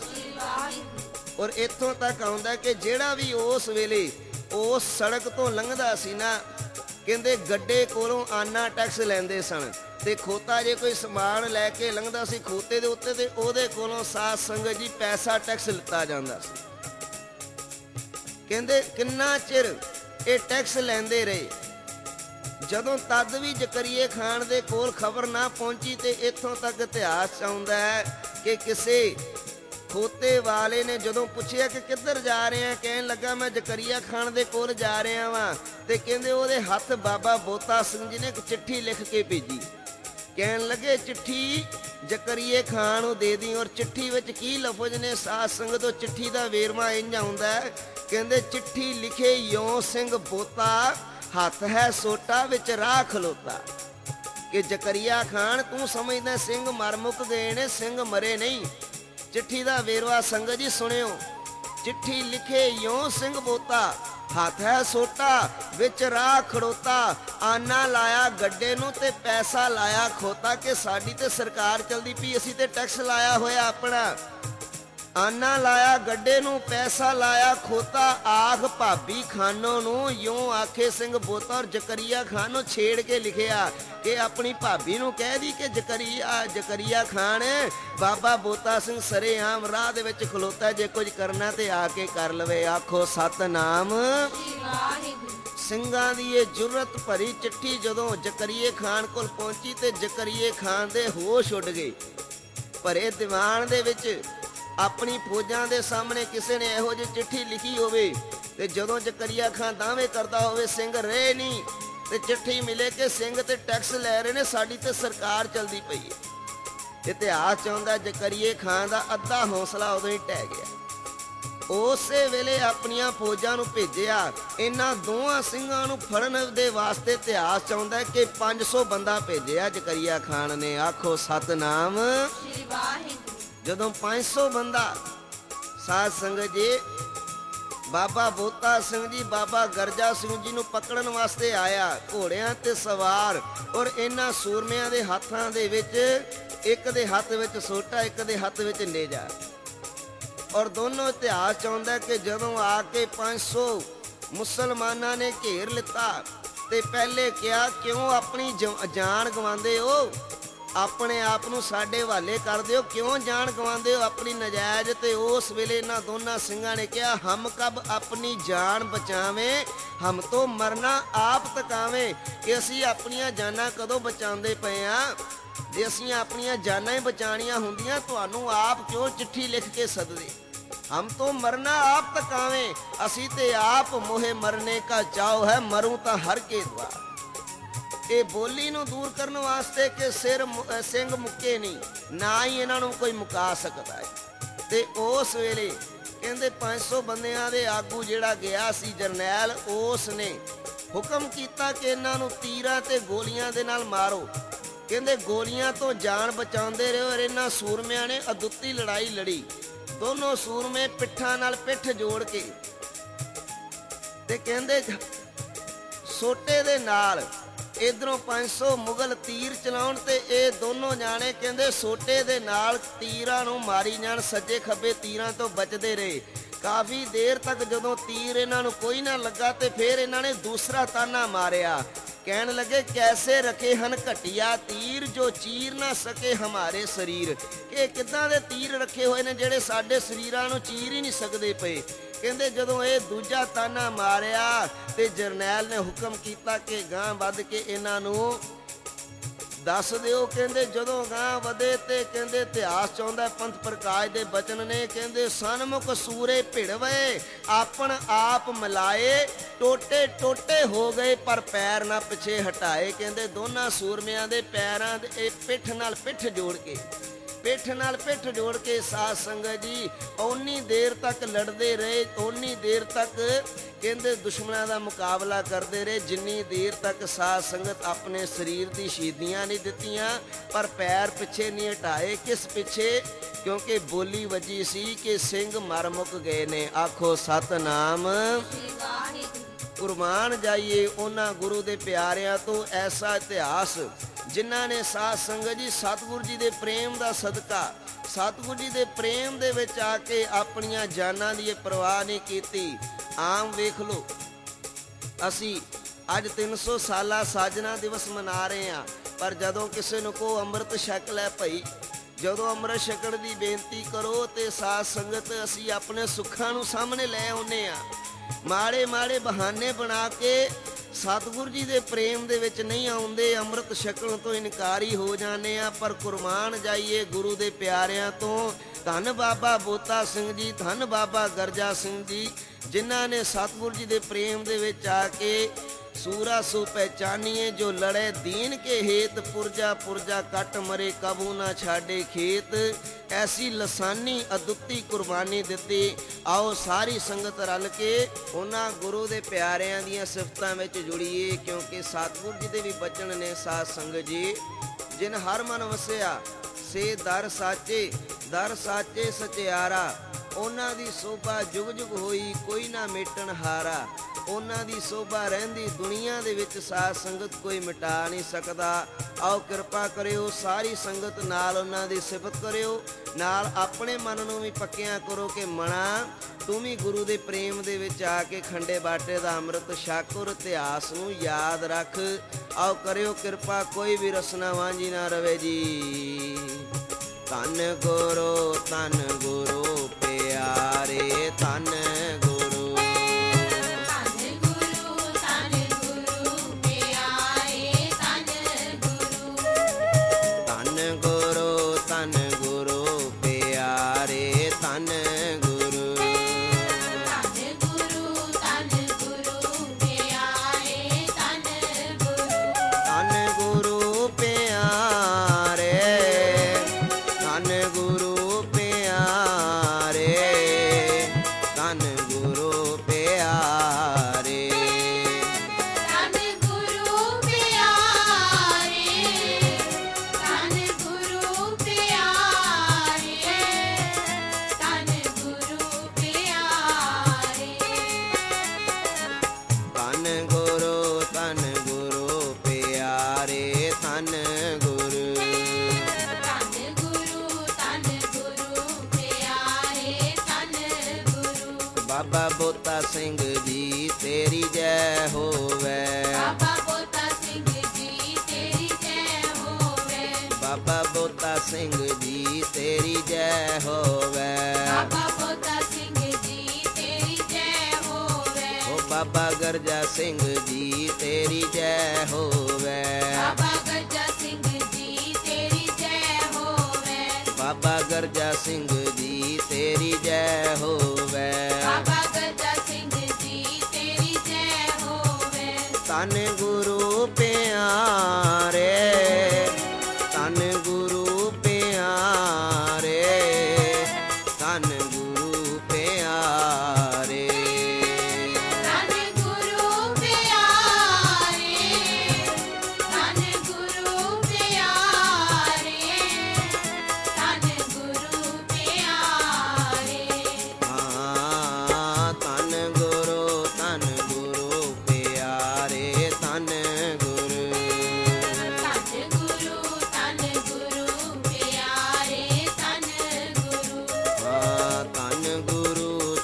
ਔਰ ਇੱਥੋਂ ਤੱਕ ਆਉਂਦਾ ਕਿ ਜਿਹੜਾ ਵੀ ਉਸ ਵੇਲੇ ਉਸ ਸੜਕ ਤੋਂ ਲੰਘਦਾ ਸੀ ਨਾ, ਕਹਿੰਦੇ ਗੱਡੇ ਕੋਲੋਂ ਆਨਾ ਟੈਕਸ ਲੈਂਦੇ ਸਨ ਤੇ ਖੋਤਾ ਜੇ ਕੋਈ ਸਮਾਨ ਲੈ ਕੇ ਲੰਘਦਾ ਸੀ ਖੋਤੇ ਦੇ ਉੱਤੇ ਤੇ ਉਹਦੇ ਕੋਲੋਂ ਸਾਧ ਸੰਗਤ ਜੀ ਪੈਸਾ ਟੈਕਸ ਲਿੱਤਾ ਜਾਂਦਾ ਸੀ। ਕਹਿੰਦੇ ਕਿੰਨਾ ਚਿਰ ਇਹ ਟੈਕਸ ਲੈਂਦੇ ਰਹੇ, ਜਦੋਂ ਤਦ ਵੀ ਜ਼ਕਰੀਏ ਖਾਨ ਦੇ ਕੋਲ ਖਬਰ ਨਾ ਪਹੁੰਚੀ। ਤੇ ਇੱਥੋਂ ਤੱਕ ਇਤਿਹਾਸ ਆਉਂਦਾ ਹੈ ਕਿ ਕਿਸੇ ਖੋਤੇ ਵਾਲੇ ਨੇ ਜਦੋਂ ਪੁੱਛਿਆ ਕਿ ਕਿੱਧਰ ਜਾ ਰਹੇ ਆ, ਕਹਿਣ ਲੱਗਾ ਮੈਂ ਜ਼ਕਰੀਆ ਖਾਨ ਦੇ ਕੋਲ ਜਾ ਰਿਹਾ ਵਾਂ। ਤੇ ਕਹਿੰਦੇ ਉਹਦੇ ਹੱਥ ਬਾਬਾ ਬੋਤਾ ਸਿੰਘ ਜੀ ਨੇ ਇੱਕ ਚਿੱਠੀ ਲਿਖ ਕੇ ਭੇਜੀ, ਕਹਿਣ ਲੱਗੇ ਚਿੱਠੀ ਜ਼ਕਰੀਏ ਖਾਨ ਨੂੰ ਦੇ ਦੀ। ਔਰ ਚਿੱਠੀ ਵਿੱਚ ਕੀ ਲਫ਼ਜ਼ ਨੇ ਸਾਧ ਸੰਗਤ, ਉਹ ਚਿੱਠੀ ਦਾ ਵੇਰਵਾ ਇੰਝ ਆਉਂਦਾ ਹੈ, ਕਹਿੰਦੇ ਚਿੱਠੀ ਲਿਖੇ ਯੋਂ ਸਿੰਘ ਬੋਤਾ, ਹੱਥ ਹੈ ਸੋਟਾ ਵਿੱਚ ਰਾਹ ਖਲੋਤਾ। ਕਿ ਜ਼ਕਰੀਆ ਖਾਨ ਤੂੰ ਸਮਝਦਾ ਸਿੰਘ ਮਰ ਮੁੱਕ ਗਏ ਨੇ, ਸਿੰਘ ਮਰੇ ਨਹੀਂ। ਚਿੱਠੀ ਦਾ ਵੇਰਵਾ ਸੰਗਤ ਜੀ ਸੁਣਿਓ, ਚਿੱਠੀ ਲਿਖੇ ਯੋਂ ਸਿੰਘ ਬੋਤਾ, ਹੱਥ ਹੈ ਸੋਟਾ ਵਿੱਚ ਰਾਹ ਖੜੋਤਾ, ਆਨਾ ਲਾਇਆ ਗੱਡੇ ਨੂੰ ਤੇ ਪੈਸਾ ਲਾਇਆ ਖੋਤਾ। ਕਿ ਸਾਡੀ ਤੇ ਸਰਕਾਰ ਚਲਦੀ ਪਈ, ਅਸੀਂ ਤੇ ਟੈਕਸ ਲਾਇਆ ਹੋਇਆ ਆਪਣਾ। ਆਨਾ ਲਾਇਆ ਗੱਡੇ ਨੂੰ, ਪੈਸਾ ਲਾਇਆ ਖੋਤਾ, ਆਖ ਭਾਬੀ ਖਾਨੋ ਨੂੰ ਯੋਂ ਆਖੇ ਸਿੰਘ ਬੋਤਾ। ਔਰ ਜ਼ਕਰੀਆ ਖਾਨ ਨੂੰ ਛੇੜ ਕੇ ਲਿਖਿਆ ਕਿ ਆਪਣੀ ਭਾਬੀ ਨੂੰ ਕਹਿ ਦੀ ਕਿ ਜ਼ਕਰੀਆ ਖਾਨ ਬਾਬਾ ਬੋਤਾ ਸਿੰਘ ਸਰੇਆਮ ਰਾਹ ਦੇ ਵਿੱਚ ਖਲੋਤਾ, ਜੇ ਕੁਝ ਕਰਨਾ ਤੇ ਆ ਕੇ ਕਰ ਲਵੇ। ਆਖੋ ਸਤਨਾਮ। ਸਿੰਘਾਂ ਦੀ ਇਹ ਜੁਰਤ ਭਰੀ ਚਿੱਠੀ ਜਦੋਂ ਜ਼ਕਰੀਏ ਖਾਨ ਕੋਲ ਪਹੁੰਚੀ ਤੇ ਜ਼ਕਰੀਏ ਖਾਨ ਦੇ ਹੋਸ਼ ਉੱਡ ਗਏ। ਭਰੇ ਦੀਵਾਨ ਦੇ ਵਿੱਚ ਆਪਣੀ ਫੌਜਾਂ ਦੇ ਸਾਹਮਣੇ ਕਿਸੇ ਨੇ ਇਹੋ ਜਿਹੀ ਚਿੱਠੀ ਲਿਖੀ ਹੋਵੇ ਤੇ ਜਦੋਂ ਜ਼ਕਰੀਆ ਖਾਨ ਦਾਅਵੇ ਕਰਦਾ ਹੋਵੇ ਸਿੰਘ ਰਹੇ ਨਹੀਂ, ਤੇ ਚਿੱਠੀ ਮਿਲੇ ਕਿ ਸਿੰਘ ਤੇ ਟੈਕਸ ਲੈ ਰਹੇ ਨੇ, ਸਾਡੀ ਤੇ ਸਰਕਾਰ ਚਲਦੀ ਪਈ ਹੈ। ਇਤਿਹਾਸ ਚਾਹੁੰਦਾ ਜ਼ਕਰੀਆ ਖਾਨ ਦਾ ਅੱਧਾ ਹੌਸਲਾ ਉਦੋਂ ਹੀ ਢਹਿ ਗਿਆ। ਉਸੇ ਵੇਲੇ ਆਪਣੀਆਂ ਫੌਜਾਂ ਨੂੰ ਭੇਜਿਆ ਇਹਨਾਂ ਦੋਹਾਂ ਸਿੰਘਾਂ ਨੂੰ ਫੜਨ ਦੇ ਵਾਸਤੇ। ਇਤਿਹਾਸ ਚਾਹੁੰਦਾ ਕਿ 500 ਬੰਦਾ ਭੇਜਿਆ ਜ਼ਕਰੀਆ ਖਾਨ ਨੇ। ਆਖੋ ਸਤਨਾਮ। ਸ਼੍ਰੀ ਵਾਹਿਗੁਰੂ। ਜਦੋਂ 500 ਬੰਦਾ ਸਾਧ ਸੰਗਤ ਜੀ ਬਾਬਾ ਬੋਤਾ ਸਿੰਘ ਜੀ, ਬਾਬਾ ਗਰਜਾ ਸਿੰਘ ਜੀ ਨੂੰ ਪਕੜਨ ਵਾਸਤੇ ਆਇਆ, ਘੋੜਿਆਂ ਤੇ ਸਵਾਰ, ਔਰ ਇਹਨਾਂ ਸੂਰਮਿਆਂ ਦੇ ਹੱਥਾਂ ਦੇ ਵਿੱਚ ਇੱਕ ਦੇ ਹੱਥ ਵਿੱਚ ਸੋਟਾ, ਇੱਕ ਦੇ ਹੱਥ ਵਿੱਚ ਨੇਜਾ। ਔਰ ਦੋਨੋਂ ਇਤਿਹਾਸ ਚਾਹੁੰਦਾ ਕਿ ਜਦੋਂ ਆ ਕੇ 500 ਮੁਸਲਮਾਨਾਂ ਨੇ ਘੇਰ ਲਿੱਤਾ ਤੇ ਪਹਿਲੇ ਕਿਹਾ ਕਿਉਂ ਆਪਣੀ ਜਾਨ ਗਵਾਉਂਦੇ ਹੋ, ਆਪਣੇ ਆਪ ਨੂੰ ਸਾਡੇ ਹਵਾਲੇ ਕਰ ਦਿਓ, ਕਿਉਂ ਜਾਨ ਗਵਾਉਂਦੇ ਹੋ ਆਪਣੀ ਨਜਾਇਜ਼। ਤੇ ਉਸ ਵੇਲੇ ਇਹਨਾਂ ਦੋਨਾਂ ਸਿੰਘਾਂ ਨੇ ਕਿਹਾ ਹਮ ਕਬ ਆਪਣੀ ਜਾਨ ਬਚਾਵੇਂ, ਹਮ ਤੋਂ ਮਰਨਾ ਆਪ ਤਕਾਵੇਂ, ਕਿ ਅਸੀਂ ਆਪਣੀਆਂ ਜਾਨਾਂ ਕਦੋਂ ਬਚਾਉਂਦੇ ਪਏ ਆ। ਜੇ ਅਸੀਂ ਆਪਣੀਆਂ ਜਾਨਾਂ ਹੀ ਬਚਾਣੀਆਂ ਹੁੰਦੀਆਂ ਤੁਹਾਨੂੰ ਆਪ ਕਿਉਂ ਚਿੱਠੀ ਲਿਖ ਕੇ ਸੱਦਦੇ। ਹਮ ਤੋਂ ਮਰਨਾ ਆਪ ਤਕਾਵੇਂ, ਅਸੀਂ ਤੇ ਆਪ ਮੋਹੇ ਮਰਨੇ ਕਾ ਚਾਉ ਹੈ, ਮਰੂ ਤਾਂ ਹਰ ਕੇ ਦੁਆਰ। ਇਹ ਬੋਲੀ ਨੂੰ ਦੂਰ ਕਰਨ ਵਾਸਤੇ ਕਿ ਸਿੰਘ ਮੁੱਕੇ ਨਹੀਂ, ਨਾ ਹੀ ਇਹਨਾਂ ਨੂੰ ਕੋਈ ਮੁਕਾ ਸਕਦਾ ਹੈ। ਤੇ ਉਸ ਵੇਲੇ ਕਹਿੰਦੇ 500 ਬੰਦਿਆਂ ਦੇ ਆਗੂ ਜਿਹੜਾ ਗਿਆ ਸੀ ਜਰਨੈਲ, ਉਸ ਨੇ ਹੁਕਮ ਕੀਤਾ ਕਿ ਇਹਨਾਂ ਨੂੰ ਤੀਰਾਂ ਤੇ ਗੋਲੀਆਂ ਦੇ ਨਾਲ ਮਾਰੋ। ਕਹਿੰਦੇ ਗੋਲੀਆਂ ਤੋਂ ਜਾਨ ਬਚਾਉਂਦੇ ਰਹੇ। ਔਰ ਇਹਨਾਂ ਸੂਰਮਿਆਂ ਨੇ ਅਦੁੱਤੀ ਲੜਾਈ ਲੜੀ। ਦੋਨੋਂ ਸੂਰਮੇ ਪਿੱਠਾਂ ਨਾਲ ਪਿੱਠ ਜੋੜ ਕੇ ਤੇ ਕਹਿੰਦੇ ਸੋਟੇ ਦੇ ਨਾਲ ਇਧਰੋਂ 500 ਮੁਗਲ ਤੀਰ ਚਲਾਉਣ ਤੇ ਇਹ ਦੋਨੋਂ ਜਾਣੇ ਕਹਿੰਦੇ ਸੋਟੇ ਦੇ ਨਾਲ ਤੀਰਾਂ ਨੂੰ ਮਾਰੀ ਜਾਣ, ਸੱਜੇ ਖੱਬੇ ਤੀਰਾਂ ਤੋਂ ਬਚਦੇ ਰਹੇ। ਕਾਫੀ ਦੇਰ ਤੱਕ ਜਦੋਂ ਤੀਰ ਇਹਨਾਂ ਨੂੰ ਕੋਈ ਨਾ ਲੱਗਾ ਤੇ ਫਿਰ ਇਹਨਾਂ ਨੇ ਦੂਸਰਾ ਤਾਨਾ ਮਾਰਿਆ। ਕਹਿਣ ਲੱਗੇ ਕੈਸੇ ਰੱਖੇ ਹਨ ਘਟਿਆ ਤੀਰ ਜੋ ਚੀਰ ਨਾ ਸਕੇ ਹਮਾਰੇ ਸਰੀਰ, ਕਿ ਕਿੱਦਾਂ ਦੇ ਤੀਰ ਰੱਖੇ ਹੋਏ ਨੇ ਜਿਹੜੇ ਸਾਡੇ ਸਰੀਰਾਂ ਨੂੰ ਚੀਰ ਹੀ ਨਹੀਂ ਸਕਦੇ ਪਏ। ਕਹਿੰਦੇ ਜਦੋਂ ਇਹ ਦੂਜਾ ਤਾਨਾ ਮਾਰਿਆ ਤੇ ਜਰਨੈਲ ਨੇ ਹੁਕਮ ਕੀਤਾ ਕਿ ਗਾਂ ਵੱਧ ਕੇ ਇਹਨਾਂ ਨੂੰ ਦੱਸ ਦਿਓ। ਕਹਿੰਦੇ ਜਦੋਂ ਗਾਂ ਵਧੇ ਤੇ ਕਹਿੰਦੇ ਇਤਿਹਾਸ ਚਾਹੁੰਦਾ ਪੰਥ ਪ੍ਰਕਾਸ਼ ਦੇ ਬਚਨ ਨੇ, ਕਹਿੰਦੇ ਸਨਮੁਖ ਸੂਰੇ ਭਿੜਵੇ ਆਪਣ ਆਪ ਮਿਲਾਏ, ਟੋਟੇ ਟੋਟੇ ਹੋ ਗਏ ਪਰ ਪੈਰ ਨਾ ਪਿੱਛੇ ਹਟਾਏ। ਕਹਿੰਦੇ ਦੋਨਾਂ ਸੂਰਮਿਆਂ ਦੇ ਪੈਰਾਂ ਦੇ ਇਹ ਪਿੱਠ ਨਾਲ ਪਿੱਠ ਜੋੜ ਕੇ ਸਾਧ ਸੰਗਤ ਜੀ ਓਨੀ ਦੇਰ ਤੱਕ ਲੜਦੇ ਰਹੇ, ਓਨੀ ਦੇਰ ਤੱਕ ਕਹਿੰਦੇ ਦੁਸ਼ਮਣਾਂ ਦਾ ਮੁਕਾਬਲਾ ਕਰਦੇ ਰਹੇ, ਜਿੰਨੀ ਦੇਰ ਤੱਕ ਸਾਧ ਸੰਗਤ ਆਪਣੇ ਸਰੀਰ ਦੀ ਸ਼ਹੀਦੀਆਂ ਨਹੀਂ ਦਿੱਤੀਆਂ ਪਰ ਪੈਰ ਪਿੱਛੇ ਨਹੀਂ ਹਟਾਏ। ਕਿਸ ਪਿੱਛੇ? ਕਿਉਂਕਿ ਬੋਲੀ ਵੱਜੀ ਸੀ ਕਿ ਸਿੰਘ ਮਰ ਮੁੱਕ ਗਏ ਨੇ। ਆਖੋ ਸਤਨਾਮ। ਕੁਰਬਾਨ ਜਾਈਏ ਉਹਨਾਂ ਗੁਰੂ ਦੇ ਪਿਆਰਿਆਂ ਤੋਂ। ਐਸਾ ਇਤਿਹਾਸ ਜਿਨ੍ਹਾਂ ਨੇ ਸਾਧ ਸੰਗਤ ਜੀ ਸਤਿਗੁਰੂ ਜੀ ਦੇ ਪ੍ਰੇਮ ਦਾ ਸਦਕਾ, ਸਤਿਗੁਰੂ ਜੀ ਦੇ ਪ੍ਰੇਮ ਦੇ ਵਿੱਚ ਆ ਕੇ ਆਪਣੀਆਂ ਜਾਨਾਂ ਦੀ ਪਰਵਾਹ ਨਹੀਂ ਕੀਤੀ। ਆਮ ਵੇਖ ਲਓ ਅਸੀਂ ਅੱਜ 300 ਸਾਲਾ ਸਾਜਨਾ ਦਿਵਸ ਮਨਾ ਰਹੇ ਹਾਂ, ਪਰ ਜਦੋਂ ਕਿਸੇ ਨੂੰ ਕੋ ਅੰਮ੍ਰਿਤ ਛਕ ਲੈ ਭਾਈ, ਜਦੋਂ ਅੰਮ੍ਰਿਤ ਛਕਣ ਦੀ ਬੇਨਤੀ ਕਰੋ ਤੇ ਸਾਧ ਸੰਗਤ ਅਸੀਂ ਆਪਣੇ ਸੁੱਖਾਂ ਨੂੰ ਸਾਹਮਣੇ ਲੈ ਆਉਂਦੇ ਆ। ਮਾੜੇ ਮਾੜੇ ਬਹਾਨੇ ਬਣਾ ਕੇ ਸਤਿਗੁਰੂ ਜੀ ਦੇ ਪ੍ਰੇਮ ਦੇ ਵਿੱਚ ਨਹੀਂ ਆਉਂਦੇ, ਅੰਮ੍ਰਿਤ ਛਕਣ ਤੋਂ ਇਨਕਾਰੀ ਹੋ ਜਾਂਦੇ ਆ। ਪਰ ਕੁਰਬਾਨ ਜਾਈਏ ਗੁਰੂ ਦੇ ਪਿਆਰਿਆਂ ਤੋਂ। ਧੰਨ ਬਾਬਾ ਬੋਤਾ ਸਿੰਘ ਜੀ, ਧੰਨ ਬਾਬਾ ਗਰਜਾ ਸਿੰਘ ਜੀ, ਜਿਨ੍ਹਾਂ ਨੇ ਸਤਿਗੁਰੂ ਜੀ ਦੇ ਪ੍ਰੇਮ ਦੇ ਵਿੱਚ ਆ ਕੇ सूरा सो पहचानिए जो लड़े दीन के हेत, पुरजा पुरजा कट मरे कबू ना छाड़े खेत। ऐसी लसानी अदुੱਤੀ कुर्बानी दिती। आओ सारी संगत रल के उन्हां गुरु दे प्यारियां दियां सिफतां विच जुड़िए, क्योंकि सतगुर जी दे भी बचन ने साध संगत जी, जिन हर मन वसिया से दर साचे सचियारा। ਉਹਨਾਂ ਦੀ ਸੋਭਾ ਜੁਗ ਜੁਗ ਹੋਈ, ਕੋਈ ਨਾ ਮੇਟਣ ਹਾਰਾ। ਉਹਨਾਂ ਦੀ ਸੋਭਾ ਰਹਿੰਦੀ ਦੁਨੀਆ ਦੇ ਵਿੱਚ, ਸਾਧ ਸੰਗਤ ਕੋਈ ਮਿਟਾ ਨਹੀਂ ਸਕਦਾ। ਆਓ ਕਿਰਪਾ ਕਰਿਓ ਸਾਰੀ ਸੰਗਤ ਨਾਲ ਉਹਨਾਂ ਦੀ ਸਿਫਤ ਕਰਿਓ, ਨਾਲ ਆਪਣੇ ਮਨ ਨੂੰ ਵੀ ਪੱਕਿਆਂ ਕਰੋ ਕਿ ਮਣਾ ਤੂੰ ਵੀ ਗੁਰੂ ਦੇ ਪ੍ਰੇਮ ਦੇ ਵਿੱਚ ਆ ਕੇ ਖੰਡੇ ਬਾਟੇ ਦਾ ਅੰਮ੍ਰਿਤ ਛਕ ਔਰ ਇਤਿਹਾਸ ਨੂੰ ਯਾਦ ਰੱਖ। ਆਓ ਕਰਿਓ ਕਿਰਪਾ, ਕੋਈ ਵੀ ਰਸਨਾ ਵਾਂਝੀ ਨਾ ਰਵੇ ਜੀ। ਧੰਨ ਗੁਰੂ ਪਿਆਰੇ, ਧੰਨ ਗੁਰੂ। ਧੰਨ ਗੁਰੂ ਪਿਆਰੇ, ਧੰਨ ਗੁਰੂ। ਧੰਨ ਗੁਰੂ ਪਿਆਰੇ, ਧੰਨ ਬਾਬਾ ਬੋਤਾ ਸਿੰਘ ਜੀ ਤੇਰੀ ਜੈ ਹੋਵੇ। ਬਾਬਾ ਬੋਤਾ ਸਿੰਘ ਜੀ ਤੇਰੀ ਜੈ ਹੋਵੇ। ਬਾਬਾ ਬੋਤਾ ਸਿੰਘ ਜੀ ਤੇਰੀ ਜੈ ਹੋਵੇ। ਬਾਬਾ ਬੋਤਾ ਸਿੰਘ ਜੀ ਤੇਰੀ ਜੈ ਹੋਵੇ। ਓ ਬਾਬਾ ਗਰਜਾ ਸਿੰਘ ਜੀ ਤੇਰੀ ਜੈ ਹੋਵੇ। ਬਾਬਾ ਗਰਜਾ ਸਿੰਘ ਜੀ ਤੇਰੀ ਜੈ ਹੋਵੇ। ਬਾਬਾ ਗਰਜਾ ਸਿੰਘ ਜੀ ਤੇਰੀ ਜੈ ਹੋਵੇ। ਬਾਬਾ ਗਰਜਾ ਸਿੰਘ ਜੀ ਤੇਰੀ ਜੈ ਹੋਵੇ। ਧੰਨ ਗੁਰੂ ਪਿਆਰੇ, ਧੰਨ ਗੁਰੂ ਪਿਆਰੇ, ਧੰਨ ਗੁਰੂ ਪਿਆਰੇ। ਧੰਨ ਗੁਰੂ ਪਿਆਰੇ, ਧੰਨ ਗੁਰੂ ਪਿਆਰੇ, ਧੰਨ ਗੁਰੂ ਪਿਆਰੇ। ਹਾਂ ਧੰਨ ਗੁਰੂ ਪਿਆਰੇ, ਧੰਨ ਗੁਰੂ। ਧੰਨ ਗੁਰੂ, ਧੰਨ ਗੁਰੂ ਪਿਆਰੇ, ਧੰਨ ਗੁਰੂ। ਹਾਂ ਧੰਨ ਗੁਰੂ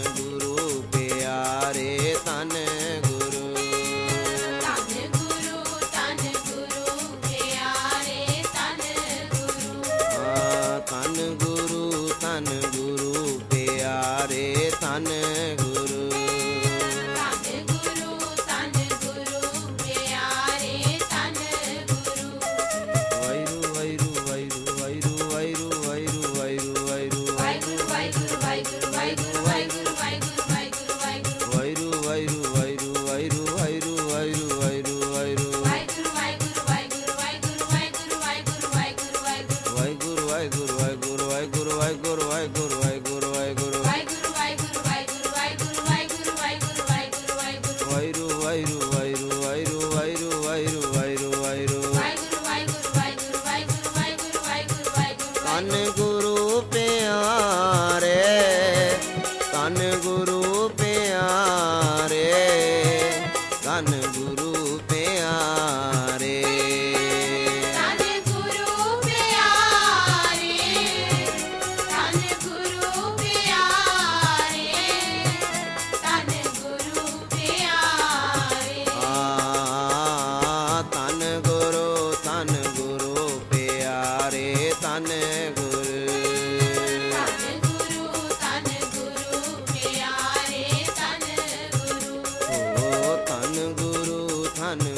ਪਿਆਰੇ, ਧੰਨ ਗੁਰੂ। ਧੰਨ ਗੁਰੂ, ਧੰਨ ਗੁਰੂ ਪਿਆਰੇ, ਧੰਨ ਗੁਰੂ। ਹਾਂ ਧੰਨ ਗੁਰੂ ਪਿਆਰੇ, ਧੰਨ ਗੁਰੂ। ਧੰਨ ਗੁਰੂ, ਧੰਨ ਗੁਰੂ ਪਿਆਰੇ, ਧੰਨ ਗੁਰੂ। ਵਾਹਿਗੁਰੂ ਵਾਹਿਗੁਰੂ ਵਾਹਿਗੁਰੂ ਵਾਹਿਗੁਰੂ ਵਾਹਿਗੁਰੂ ਵਾਹਿਗੁਰੂ ਵਾਹਿਗੁਰੂ ਵਾਹਿਗੁਰੂ, ਵਾਹਿਗੁਰੂ, ਵਾਹਿਗੁਰੂ, ਵਾਹਿਗੁਰੂ, ਵਾਹਿਗੁਰੂ, ਵਾਹਿਗੁਰੂ, ਵਾਹਿਗੁਰੂ, ਵਾਹਿਗੁਰੂ। ਵਾਹਿਗੁਰੂ ਵਾਹਿਗੁਰੂ ਵਾਹਿਗੁਰੂ ਵਾਹਿਗੁਰੂ ਵਾਹਿਗੁਰੂ ਵਾਹਿਗੁਰੂ ਵਾਹਿਗੁਰੂ ਵਾਹਿਗੁਰੂ, ਵਾਹਿਗੁਰੂ, ਵਾਹਿਗੁਰੂ, ਵਾਹਿਗੁਰੂ, ਵਾਹਿਗੁਰੂ, ਵਾਹਿਗੁਰੂ, ਵਾਹਿਗੁਰੂ, ਵਾਹਿਗੁਰੂ। ਵਾਹਿਗੁਰੂ ਵਾਹਿਗੁਰੂ ਵਾਹਿਗੁਰੂ ਵਾਹਿਗੁਰੂ ਵਾਹਿਗੁਰੂ ਵਾਹਿਗੁਰੂ ਵਾਹਿਗੁਰੂ ਵਾਹਿਗੁਰੂ ਵਾਹਿਗੁਰੂ, ਵਾਹਿਗੁਰੂ, ਵਾਹਿਗੁਰੂ, ਵਾਹਿਗੁਰੂ, ਵਾਹਿਗੁਰੂ, ਵਾਹਿਗੁਰੂ, ਵਾਹਿਗੁਰੂ, ਵਾਹਿਗੁਰੂ। ਵਾਹਿਗੁਰੂ ਵਾਹਿਗੁਰੂ ਵਾਹਿਗੁਰੂ ਵਾਹਿਗੁਰੂ ਵਾਹਿਗੁਰੂ ਵਾਹਿਗੁਰੂ ਵਾਹਿਗੁਰੂ ਵਾਹਿਗੁਰੂ, ਵਾਹਿਗੁਰੂ, ਵਾਹਿਗੁਰੂ, ਵਾਹਿਗੁਰੂ, ਵਾਹਿਗੁਰੂ, ਵਾਹਿਗੁਰੂ, ਵਾਹਿਗੁਰੂ। ਧੰਨ ਗੁਰੂ ਪਿਆਰੇ, ਧੰਨ ਗੁਰੂ ਪਿਆਰੇ, ਧੰਨ ਗੁਰੂ ਪਿਆਰੇ। ਧੰਨ ਗੁਰੂ ਪਿਆਰੇ, ਧੰਨ ਗੁਰੂ ਪਿਆਰੇ, ਧੰਨ ਗੁਰੂ ਪਿਆਰੇ। ਆ ਧੰਨ ਗੁਰੂ ਪਿਆਰੇ, ਧੰਨ ਗੁਰੂ। ਧੰਨ ਗੁਰੂ, ਧੰਨ ਗੁਰੂ ਪਿਆਰੇ, ਧੰਨ ਗੁਰੂ। ਓ ਧੰਨ ਗੁਰੂ